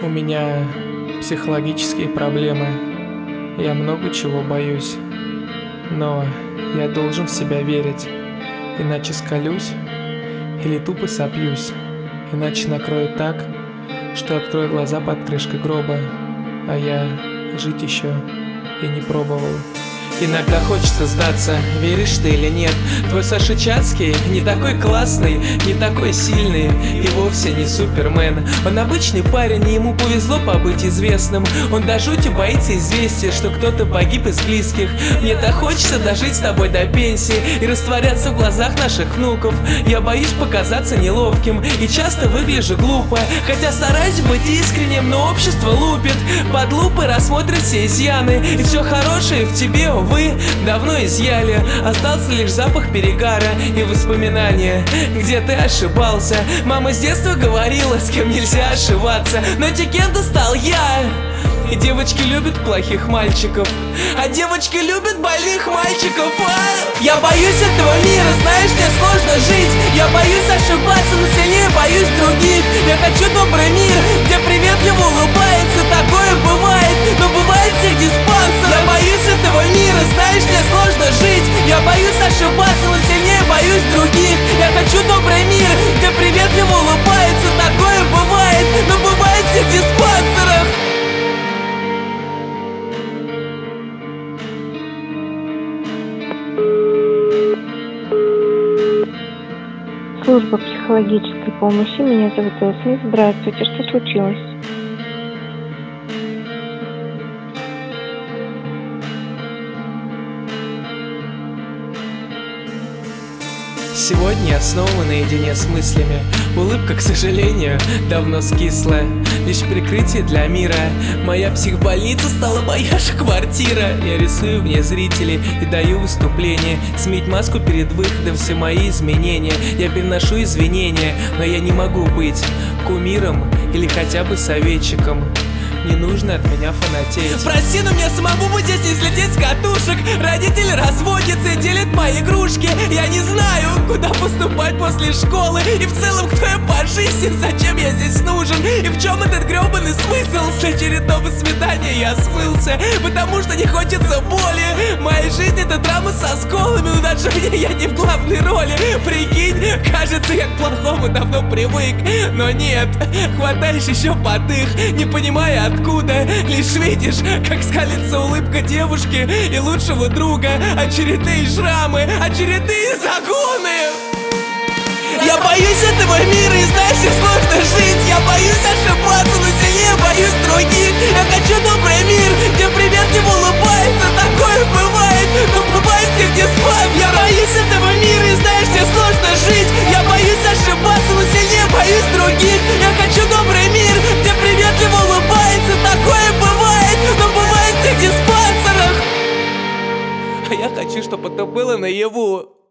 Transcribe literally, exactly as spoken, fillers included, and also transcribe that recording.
У меня психологические проблемы. Я много чего боюсь. Но я должен в себя верить. Иначе скалюсь или тупо сопьюсь. Иначе накрою так, что открою глаза под крышкой гроба. А я жить еще и не пробовал. Иногда хочется сдаться, веришь ты или нет. Твой Саша Чацкий не такой классный, не такой сильный и вовсе не супермен. Он обычный парень, и ему повезло побыть известным. Он до жути боится известия, что кто-то погиб из близких. Мне так хочется дожить с тобой до пенсии и растворяться в глазах наших внуков. Я боюсь показаться неловким и часто выгляжу глупо, хотя стараюсь быть искренним, но общество лупит. Под лупой рассмотрит все изъяны, и все хорошее в тебе, вы давно изъяли. Остался лишь запах перегара и воспоминания, где ты ошибался. Мама с детства говорила, с кем нельзя ошибаться, но кем-то стал я. И девочки любят плохих мальчиков, а девочки любят больных мальчиков. А? Я боюсь этого мира, знаешь, мне сложно жить. Я боюсь ошибаться, но сильнее боюсь других. Я хочу добрый мир, где приветливо улыбается. Такое бывает, но бывает всех диспансеров. Я боюсь этого мира, знаешь, мне сложно жить. Я боюсь ошибаться, но сильнее боюсь других. Я хочу добрый мир, где приветливо улыбается. Такое бывает, но бывает всех диспансерах. Служба психологической помощи. Меня зовут Эсми. Здравствуйте. Что случилось? Сегодня я снова наедине с мыслями. Улыбка, к сожалению, давно скисла. Лишь прикрытие для мира. Моя психбольница стала моя же квартира. Я рисую вне зрителей и даю выступление. Сменить маску перед выходом, все мои изменения. Я переношу извинения, но я не могу быть кумиром или хотя бы советчиком. Не нужно от меня фанатеть. Прости, но мне самому бы здесь не слететь с катушек. Родители разводятся и делят мои игрушки. Я не знаю, куда поступать после школы. И в целом, кто я по жизни, зачем я здесь нужен? И в чем этот гребаный смысл? С очередного свидания я смылся, потому что не хочется боли. Моя жизнь это драма со сколами, но даже мне я не в главной роли. Прикинь, кажется, я к плохому давно привык. Но нет, хватаешь еще подых, не понимая откуда. Лишь видишь, как скалится улыбка девушки и лучшего друга. Очередные шрамы, очередные загоны. Я боюсь этого мира, и знаешь, как сложно жить. Я боюсь ошибаться, но сильнее боюсь других. Я хочу добрый мир, где приветливо улыбается. Такое бывает, но бывает всех диспансеров. Я боюсь этого мира, и знаешь, как сложно жить. Я боюсь ошибаться, но сильнее боюсь других. Я хочу добрый мир, где приветливо улыбается. Такое бывает, но бывает всех диспансерах. А я хочу, чтобы это было наяву.